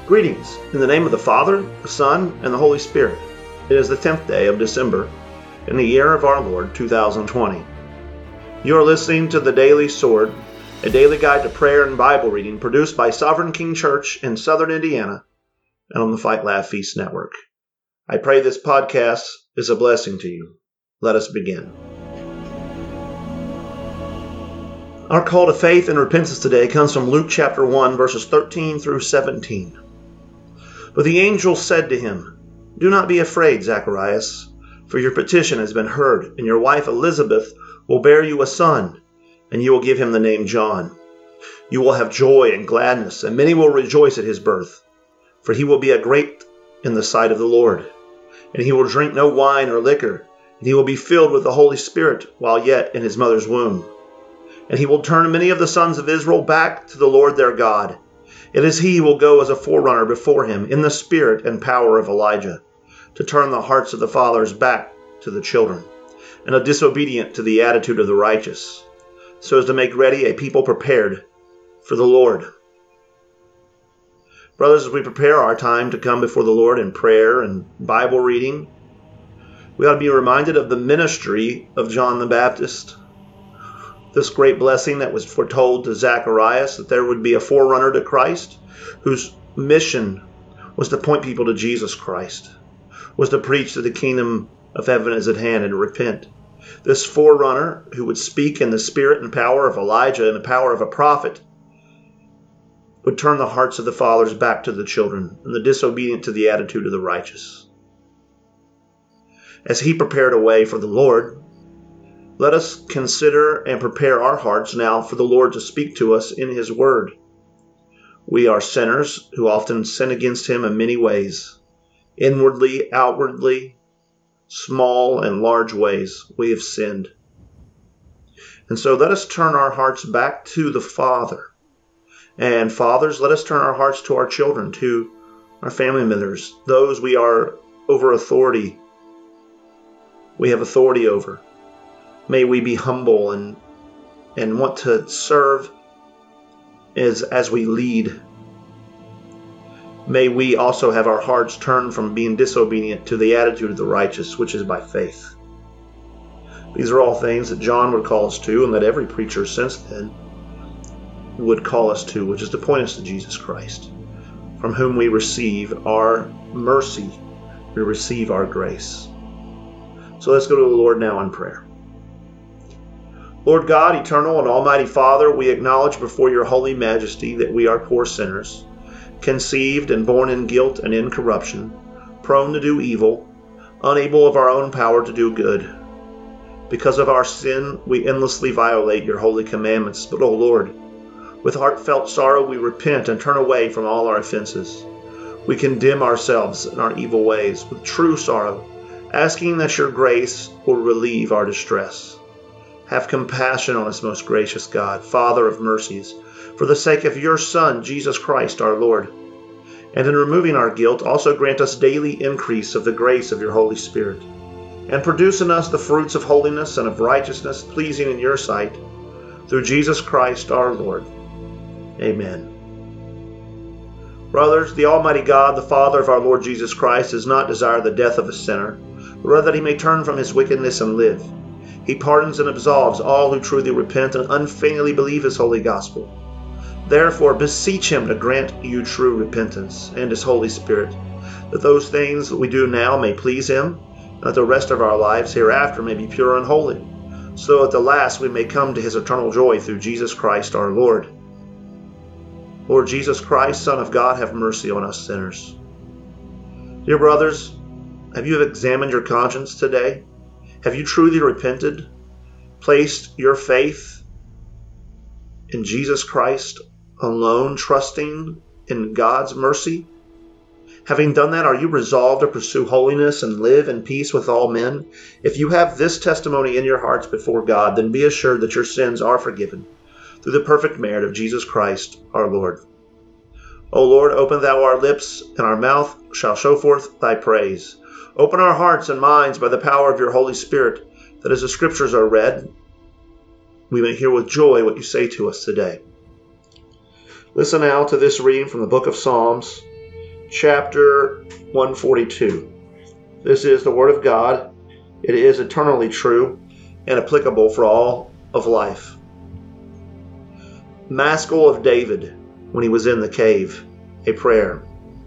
Greetings, in the name of the Father, the Son, and the Holy Spirit. It is the 10th day of December, in the year of our Lord, 2020. You are listening to The Daily Sword, a daily guide to prayer and Bible reading produced by Sovereign King Church in Southern Indiana and on the Fight Laugh Feast Network. I pray this podcast is a blessing to you. Let us begin. Our call to faith and repentance today comes from Luke chapter 1, verses 13 through 17. But the angel said to him, "Do not be afraid, Zacharias, for your petition has been heard, and your wife Elizabeth will bear you a son, and you will give him the name John. You will have joy and gladness, and many will rejoice at his birth, for he will be a great in the sight of the Lord. And he will drink no wine or liquor, and he will be filled with the Holy Spirit while yet in his mother's womb. And he will turn many of the sons of Israel back to the Lord their God. It is he who will go as a forerunner before him in the spirit and power of Elijah, to turn the hearts of the fathers back to the children, and the disobedient to the attitude of the righteous, so as to make ready a people prepared for the Lord." Brothers, as we prepare our time to come before the Lord in prayer and Bible reading, we ought to be reminded of the ministry of John the Baptist. This great blessing that was foretold to Zacharias, that there would be a forerunner to Christ, whose mission was to point people to Jesus Christ, was to preach that the kingdom of heaven is at hand and to repent. This forerunner, who would speak in the spirit and power of Elijah and the power of a prophet, would turn the hearts of the fathers back to the children, and the disobedient to the attitude of the righteous. As he prepared a way for the Lord, let us consider and prepare our hearts now for the Lord to speak to us in his word. We are sinners who often sin against him in many ways. Inwardly, outwardly, small and large ways we have sinned. And so let us turn our hearts back to the Father. And fathers, let us turn our hearts to our children, to our family members, those we are over authority. We have authority over. May we be humble and want to serve as we lead. May we also have our hearts turned from being disobedient to the attitude of the righteous, which is by faith. These are all things that John would call us to, and that every preacher since then would call us to, which is to point us to Jesus Christ, from whom we receive our mercy, we receive our grace. So let's go to the Lord now in prayer. Lord God, eternal and almighty Father, we acknowledge before your holy majesty that we are poor sinners, conceived and born in guilt and in corruption, prone to do evil, unable of our own power to do good. Because of our sin, we endlessly violate your holy commandments. But, O Lord, with heartfelt sorrow we repent and turn away from all our offenses. We condemn ourselves and our evil ways with true sorrow, asking that your grace will relieve our distress. Have compassion on us, most gracious God, Father of mercies, for the sake of your Son, Jesus Christ our Lord. And in removing our guilt, also grant us daily increase of the grace of your Holy Spirit, and produce in us the fruits of holiness and of righteousness, pleasing in your sight, through Jesus Christ our Lord. Amen. Brothers, the Almighty God, the Father of our Lord Jesus Christ, does not desire the death of a sinner, but rather that he may turn from his wickedness and live. He pardons and absolves all who truly repent and unfeignedly believe his holy gospel. Therefore, beseech him to grant you true repentance and his Holy Spirit, that those things that we do now may please him, and that the rest of our lives hereafter may be pure and holy, so at the last we may come to his eternal joy through Jesus Christ our Lord. Lord Jesus Christ, Son of God, have mercy on us sinners. Dear brothers, have you examined your conscience today? Have you truly repented, placed your faith in Jesus Christ alone, trusting in God's mercy? Having done that, are you resolved to pursue holiness and live in peace with all men? If you have this testimony in your hearts before God, then be assured that your sins are forgiven through the perfect merit of Jesus Christ our Lord. O Lord, open thou our lips, and our mouth shall show forth thy praise. Open our hearts and minds by the power of your Holy Spirit, that as the Scriptures are read, we may hear with joy what you say to us today. Listen now to this reading from the book of Psalms, chapter 142. This is the Word of God. It is eternally true and applicable for all of life. Maskell of David, when he was in the cave, a prayer.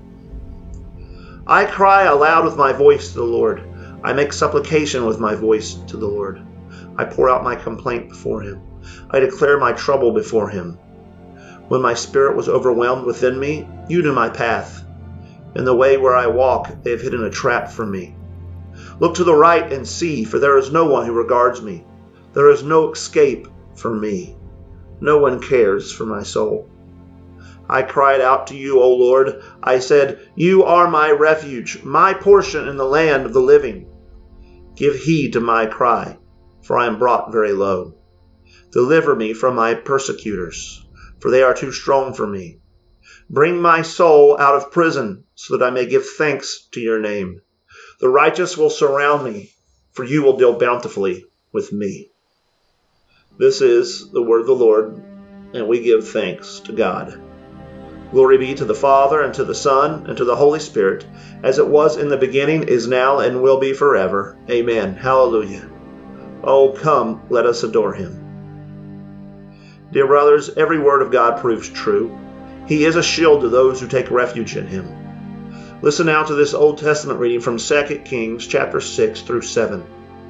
I cry aloud with my voice to the Lord. I make supplication with my voice to the Lord. I pour out my complaint before him. I declare my trouble before him. When my spirit was overwhelmed within me, you knew my path. In the way where I walk, they have hidden a trap for me. Look to the right and see, for there is no one who regards me. There is no escape for me. No one cares for my soul. I cried out to you, O Lord. I said, you are my refuge, my portion in the land of the living. Give heed to my cry, for I am brought very low. Deliver me from my persecutors, for they are too strong for me. Bring my soul out of prison, so that I may give thanks to your name. The righteous will surround me, for you will deal bountifully with me. This is the word of the Lord, and we give thanks to God. Glory be to the Father, and to the Son, and to the Holy Spirit, as it was in the beginning, is now, and will be forever. Amen. Hallelujah. Oh, come, let us adore him. Dear brothers, every word of God proves true. He is a shield to those who take refuge in him. Listen now to this Old Testament reading from 2 Kings chapter 6 through 7.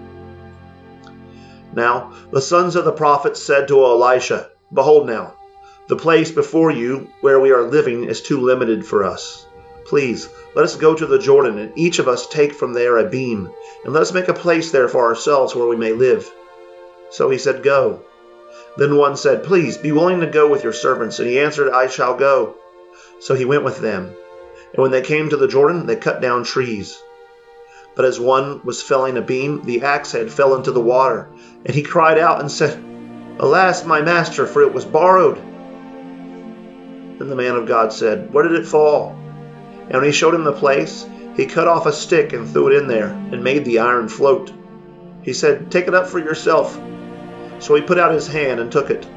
Now the sons of the prophets said to Elisha, behold now, the place before you where we are living is too limited for us. Please, let us go to the Jordan, and each of us take from there a beam, and let us make a place there for ourselves where we may live. So he said, go. Then one said, please, be willing to go with your servants. And he answered, I shall go. So he went with them. And when they came to the Jordan, they cut down trees. But as one was felling a beam, the axe head fell into the water. And he cried out and said, alas, my master, for it was borrowed. Then the man of God said, where did it fall? And when he showed him the place, he cut off a stick and threw it in there, and made the iron float. He said, take it up for yourself. So he put out his hand and took it.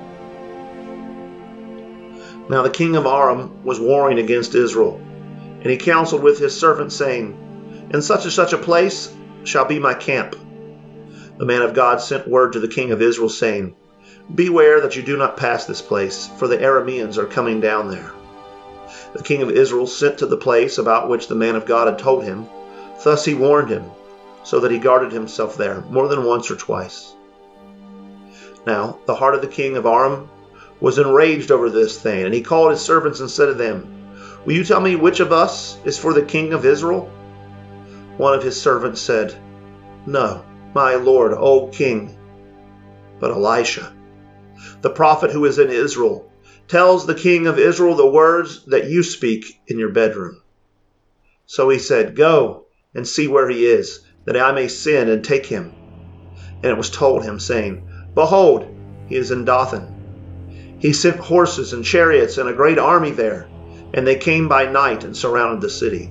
Now the king of Aram was warring against Israel, and he counseled with his servants, saying, in such and such a place shall be my camp. The man of God sent word to the king of Israel, saying, beware that you do not pass this place, for the Arameans are coming down there. The king of Israel sent to the place about which the man of God had told him. Thus he warned him, so that he guarded himself there more than once or twice. Now the heart of the king of Aram was enraged over this thing, and he called his servants and said to them, will you tell me which of us is for the king of Israel? One of his servants said, no, my lord, O king. But Elisha, the prophet who is in Israel, tells the king of Israel the words that you speak in your bedroom. So he said, go and see where he is, that I may send and take him. And it was told him, saying, behold, he is in Dothan. He sent horses and chariots and a great army there, and they came by night and surrounded the city.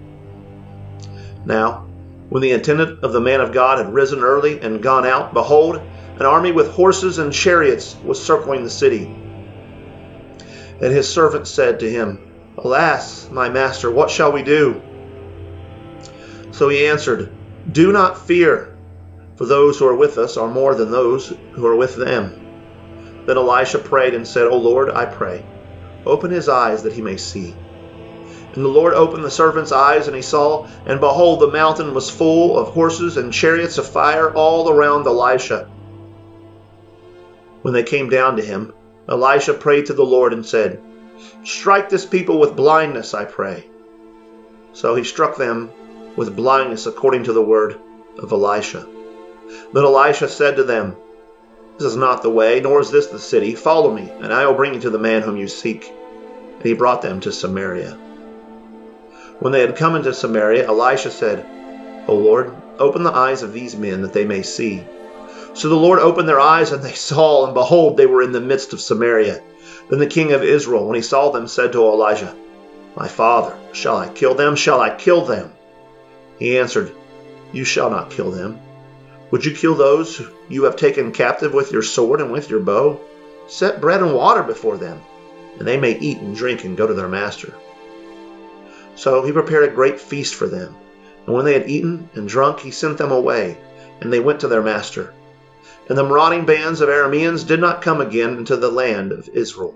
Now, when the attendant of the man of God had risen early and gone out, behold, an army with horses and chariots was circling the city. And his servant said to him, alas, my master, what shall we do? So he answered, do not fear, for those who are with us are more than those who are with them. Then Elisha prayed and said, O Lord, I pray, open his eyes that he may see. And the Lord opened the servant's eyes, and he saw, and behold, the mountain was full of horses and chariots of fire all around Elisha. When they came down to him, Elisha prayed to the Lord and said, strike this people with blindness, I pray. So he struck them with blindness according to the word of Elisha. Then Elisha said to them, this is not the way, nor is this the city. Follow me, and I will bring you to the man whom you seek. And he brought them to Samaria. When they had come into Samaria, Elisha said, O Lord, open the eyes of these men that they may see. So the Lord opened their eyes, and they saw, and behold, they were in the midst of Samaria. Then the king of Israel, when he saw them, said to Elijah, my father, shall I kill them? Shall I kill them? He answered, you shall not kill them. Would you kill those you have taken captive with your sword and with your bow? Set bread and water before them, and they may eat and drink and go to their master. So he prepared a great feast for them. And when they had eaten and drunk, he sent them away, and they went to their master. And the marauding bands of Arameans did not come again into the land of Israel.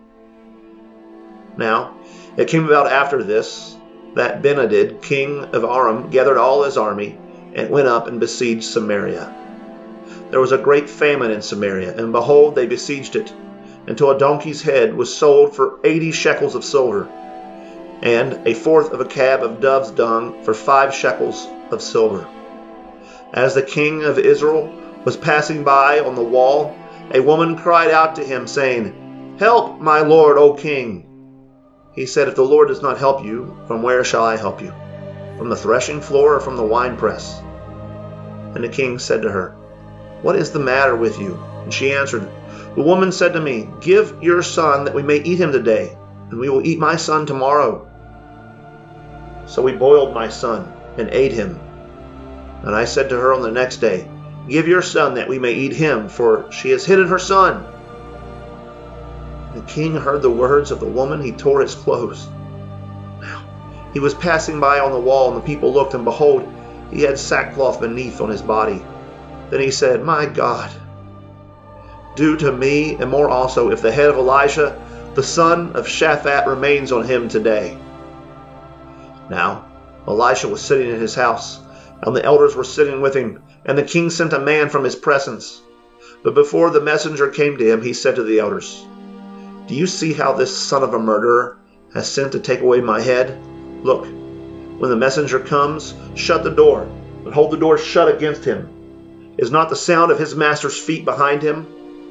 Now it came about after this, that Benhadad, king of Aram, gathered all his army, and went up and besieged Samaria. There was a great famine in Samaria, and behold, they besieged it, until a donkey's head was sold for 80 shekels of silver, and a fourth of a cab of dove's dung for 5 shekels of silver. As the king of Israel was passing by on the wall, a woman cried out to him, saying, "Help, my lord, O king." He said, "If the Lord does not help you, from where shall I help you? From the threshing floor or from the winepress?" And the king said to her, "What is the matter with you?" And she answered, "The woman said to me, 'Give your son that we may eat him today, and we will eat my son tomorrow.' So we boiled my son and ate him. And I said to her on the next day, 'Give your son that we may eat him, for she has hidden her son.' The king heard the words of the woman. He tore his clothes. Now he was passing by on the wall, and the people looked, and behold, he had sackcloth beneath on his body. Then he said, 'My God, do to me and more also, if the head of Elisha, the son of Shaphat, remains on him today.' Now Elisha was sitting in his house, and the elders were sitting with him, and the king sent a man from his presence. But before the messenger came to him, he said to the elders, 'Do you see how this son of a murderer has sent to take away my head? Look, when the messenger comes, shut the door, but hold the door shut against him. Is not the sound of his master's feet behind him?'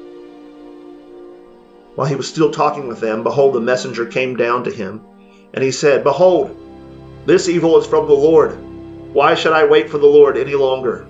While he was still talking with them, behold, the messenger came down to him, and he said, 'Behold, this evil is from the Lord. Why should I wait for the Lord any longer?'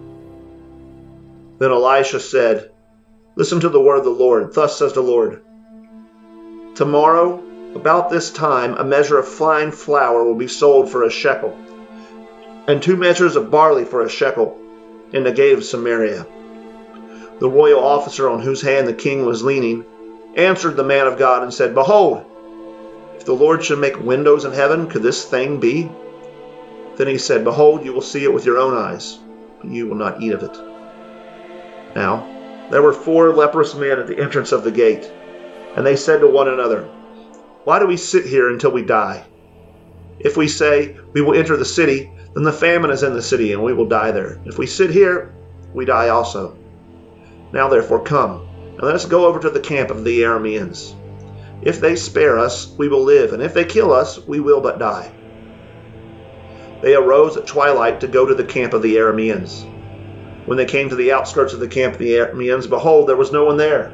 Then Elisha said, 'Listen to the word of the Lord. Thus says the Lord, tomorrow, about this time, a measure of fine flour will be sold for a shekel, and 2 measures of barley for a shekel in the gate of Samaria.' The royal officer on whose hand the king was leaning answered the man of God and said, 'Behold, if the Lord should make windows in heaven, could this thing be?' Then he said, 'Behold, you will see it with your own eyes, but you will not eat of it.' Now there were 4 leprous men at the entrance of the gate, and they said to one another, 'Why do we sit here until we die? If we say, we will enter the city, then the famine is in the city, and we will die there. If we sit here, we die also. Now therefore come, and let us go over to the camp of the Arameans. If they spare us, we will live, and if they kill us, we will but die.' They arose at twilight to go to the camp of the Arameans. When they came to the outskirts of the camp of the Arameans, behold, there was no one there.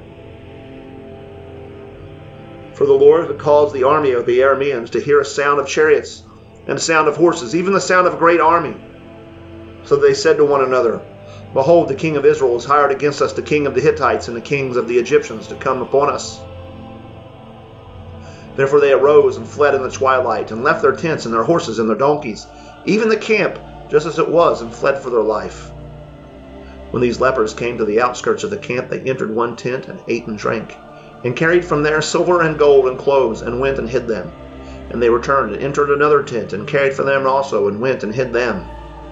For the Lord had caused the army of the Arameans to hear a sound of chariots and a sound of horses, even the sound of a great army. So they said to one another, 'Behold, the king of Israel has hired against us the king of the Hittites and the kings of the Egyptians to come upon us.' Therefore they arose and fled in the twilight, and left their tents and their horses and their donkeys, even the camp, just as it was, and fled for their life. When these lepers came to the outskirts of the camp, they entered one tent and ate and drank, and carried from there silver and gold and clothes, and went and hid them. And they returned and entered another tent, and carried from them also, and went and hid them.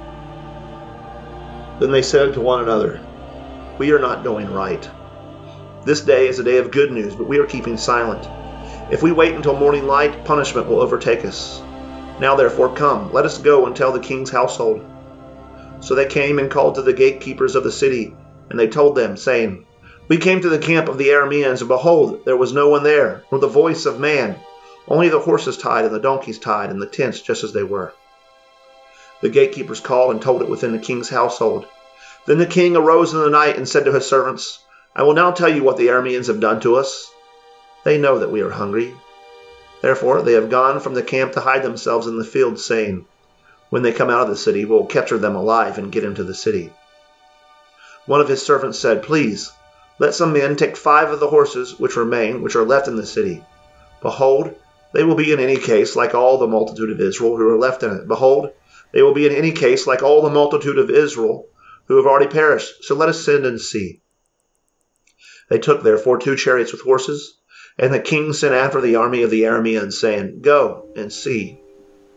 Then they said to one another, 'We are not doing right. This day is a day of good news, but we are keeping silent. If we wait until morning light, punishment will overtake us. Now therefore come, let us go and tell the king's household.' So they came and called to the gatekeepers of the city, and they told them, saying, 'We came to the camp of the Arameans, and behold, there was no one there, nor the voice of man, only the horses tied and the donkeys tied, and the tents just as they were.' The gatekeepers called and told it within the king's household. Then the king arose in the night and said to his servants, 'I will now tell you what the Arameans have done to us. They know that we are hungry. Therefore they have gone from the camp to hide themselves in the fields, saying, when they come out of the city, we will capture them alive and get into the city.' One of his servants said, 'Please, let some men take 5 of the horses which remain, which are left in the city. Behold, they will be in any case like all the multitude of Israel who are left in it. Behold, they will be in any case like all the multitude of Israel who have already perished. So let us send and see.' They took therefore 2 chariots with horses, and the king sent after the army of the Arameans, saying, 'Go and see.'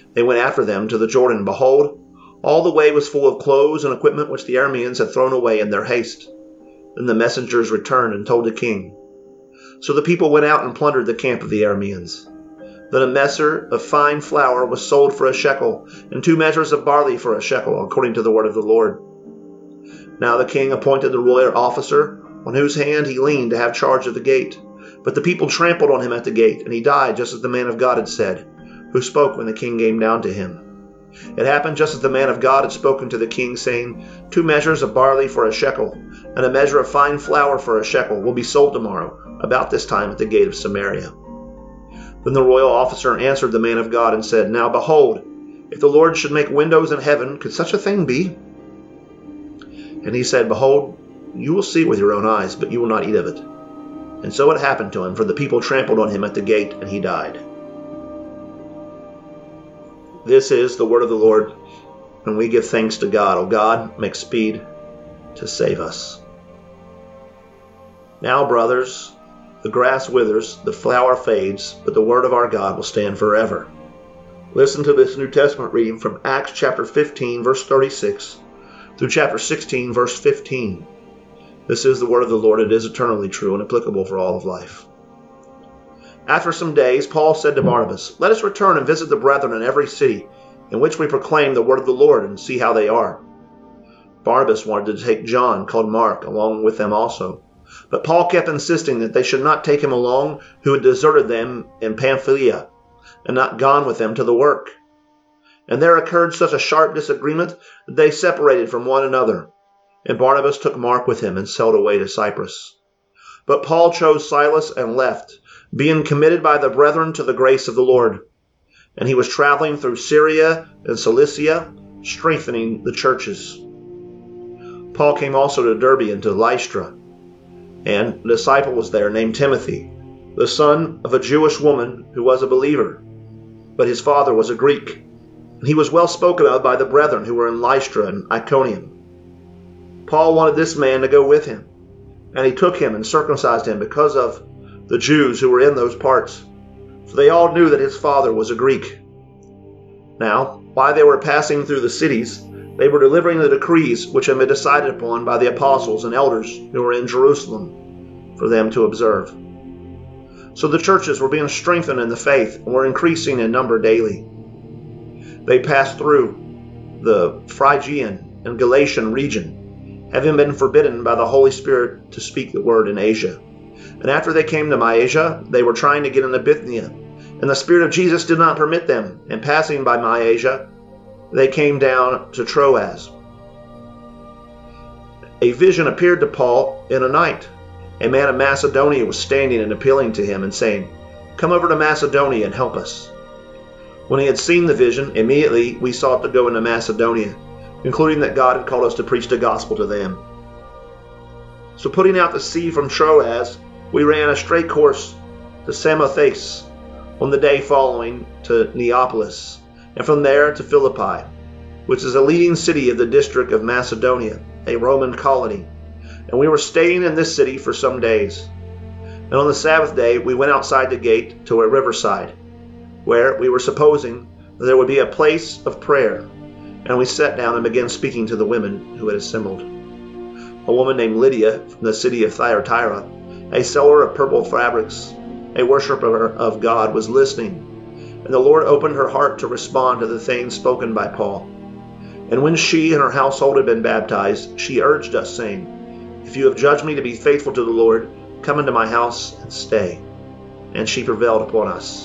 They went after them to the Jordan. Behold, all the way was full of clothes and equipment which the Arameans had thrown away in their haste. Then the messengers returned and told the king. So the people went out and plundered the camp of the Arameans. Then a measure of fine flour was sold for a shekel, and 2 measures of barley for a shekel, according to the word of the Lord. Now the king appointed the royal officer, on whose hand he leaned to have charge of the gate. But the people trampled on him at the gate, and he died just as the man of God had said, who spoke when the king came down to him. It happened just as the man of God had spoken to the king, saying, 2 measures of barley for a shekel, and a measure of fine flour for a shekel will be sold tomorrow, about this time at the gate of Samaria. Then the royal officer answered the man of God and said, Now behold, if the Lord should make windows in heaven, could such a thing be? And he said, Behold, you will see with your own eyes, but you will not eat of it. And so it happened to him, for the people trampled on him at the gate, and he died. This is the word of the Lord, and we give thanks to God. O God, make speed to save us. Now, brothers, the grass withers, the flower fades, but the word of our God will stand forever. Listen to this New Testament reading from Acts chapter 15, verse 36, through chapter 16, verse 15. This is the word of the Lord. It is eternally true and applicable for all of life. After some days, Paul said to Barnabas, Let us return and visit the brethren in every city in which we proclaim the word of the Lord and see how they are. Barnabas wanted to take John, called Mark, along with them also. But Paul kept insisting that they should not take him along who had deserted them in Pamphylia and not gone with them to the work. And there occurred such a sharp disagreement that they separated from one another. And Barnabas took Mark with him and sailed away to Cyprus. But Paul chose Silas and left, being committed by the brethren to the grace of the Lord. And he was traveling through Syria and Cilicia, strengthening the churches. Paul came also to Derbe and to Lystra, and a disciple was there named Timothy, the son of a Jewish woman who was a believer, but his father was a Greek. And he was well spoken of by the brethren who were in Lystra and Iconium. Paul wanted this man to go with him, and he took him and circumcised him because of the Jews who were in those parts, for they all knew that his father was a Greek. Now, while they were passing through the cities, they were delivering the decrees which had been decided upon by the apostles and elders who were in Jerusalem for them to observe. So the churches were being strengthened in the faith and were increasing in number daily. They passed through the Phrygian and Galatian region, having been forbidden by the Holy Spirit to speak the word in Asia. And after they came to Mysia, they were trying to get into Bithynia, and the Spirit of Jesus did not permit them. And passing by Mysia, they came down to Troas. A vision appeared to Paul in a night. A man of Macedonia was standing and appealing to him and saying, Come over to Macedonia and help us. When he had seen the vision, immediately we sought to go into Macedonia, concluding that God had called us to preach the gospel to them. So putting out to sea from Troas, we ran a straight course to Samothrace on the day following to Neapolis, and from there to Philippi, which is a leading city of the district of Macedonia, a Roman colony. And we were staying in this city for some days. And on the Sabbath day, we went outside the gate to a riverside, where we were supposing that there would be a place of prayer. And we sat down and began speaking to the women who had assembled. A woman named Lydia from the city of Thyatira, a seller of purple fabrics, a worshiper of God, was listening. And the Lord opened her heart to respond to the things spoken by Paul. And when she and her household had been baptized, she urged us, saying, If you have judged me to be faithful to the Lord, come into my house and stay. And she prevailed upon us.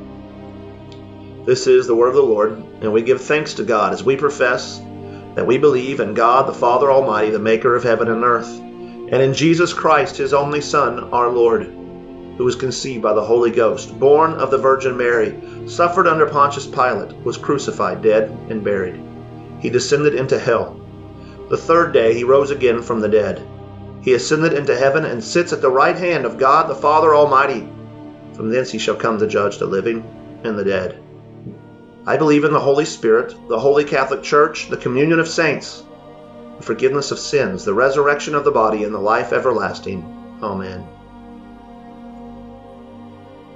This is the word of the Lord, and we give thanks to God as we profess that we believe in God the Father Almighty, the maker of heaven and earth, and in Jesus Christ, his only Son, our Lord, who was conceived by the Holy Ghost, born of the Virgin Mary, suffered under Pontius Pilate, was crucified, dead, and buried. He descended into hell. The third day he rose again from the dead. He ascended into heaven and sits at the right hand of God the Father Almighty. From thence he shall come to judge the living and the dead. I believe in the Holy Spirit, the Holy Catholic Church, the communion of saints, the forgiveness of sins, the resurrection of the body, and the life everlasting. Amen.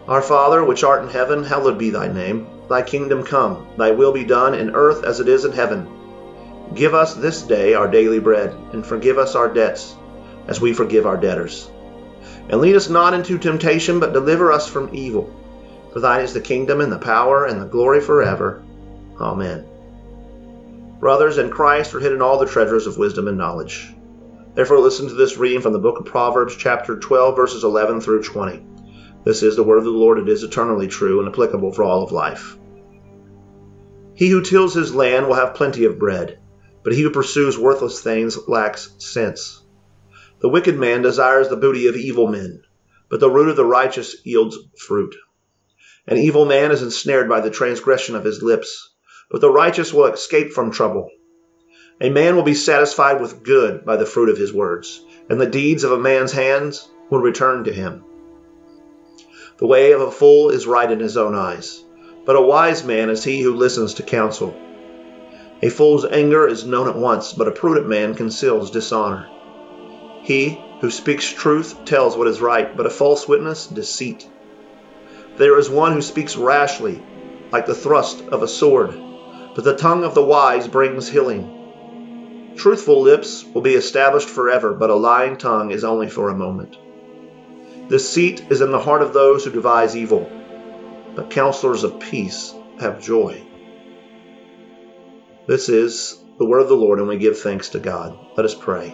Our Father, which art in heaven, hallowed be thy name. Thy kingdom come, thy will be done in earth as it is in heaven. Give us this day our daily bread, and forgive us our debts, as we forgive our debtors. And lead us not into temptation, but deliver us from evil. For thine is the kingdom, and the power, and the glory forever. Amen. Brothers, in Christ are hidden all the treasures of wisdom and knowledge. Therefore listen to this reading from the book of Proverbs, chapter 12, verses 11 through 20. This is the word of the Lord. It is eternally true and applicable for all of life. He who tills his land will have plenty of bread, but he who pursues worthless things lacks sense. The wicked man desires the booty of evil men, but the root of the righteous yields fruit. An evil man is ensnared by the transgression of his lips, but the righteous will escape from trouble. A man will be satisfied with good by the fruit of his words, and the deeds of a man's hands will return to him. The way of a fool is right in his own eyes, but a wise man is he who listens to counsel. A fool's anger is known at once, but a prudent man conceals dishonor. He who speaks truth tells what is right, but a false witness, deceit. There is one who speaks rashly, like the thrust of a sword, but the tongue of the wise brings healing. Truthful lips will be established forever, but a lying tongue is only for a moment. Deceit is in the heart of those who devise evil, but counselors of peace have joy. This is the word of the Lord, and we give thanks to God. Let us pray.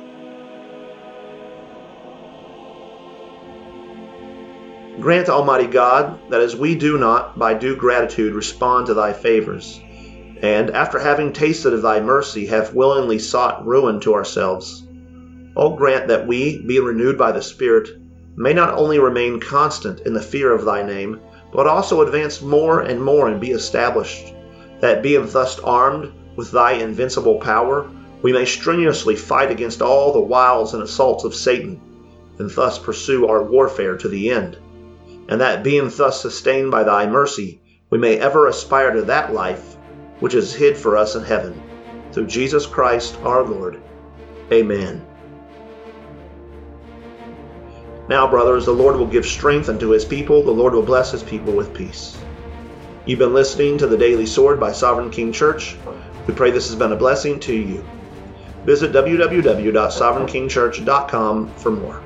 Grant, Almighty God, that as we do not, by due gratitude, respond to thy favors, and after having tasted of thy mercy, have willingly sought ruin to ourselves, grant that we, being renewed by the Spirit, may not only remain constant in the fear of thy name, but also advance more and more and be established, that being thus armed with thy invincible power, we may strenuously fight against all the wiles and assaults of Satan, and thus pursue our warfare to the end, and that being thus sustained by thy mercy, we may ever aspire to that life which is hid for us in heaven. Through Jesus Christ our Lord. Amen. Now, brothers, the Lord will give strength unto his people. The Lord will bless his people with peace. You've been listening to the Daily Sword by Sovereign King Church. We pray this has been a blessing to you. Visit www.sovereignkingchurch.com for more.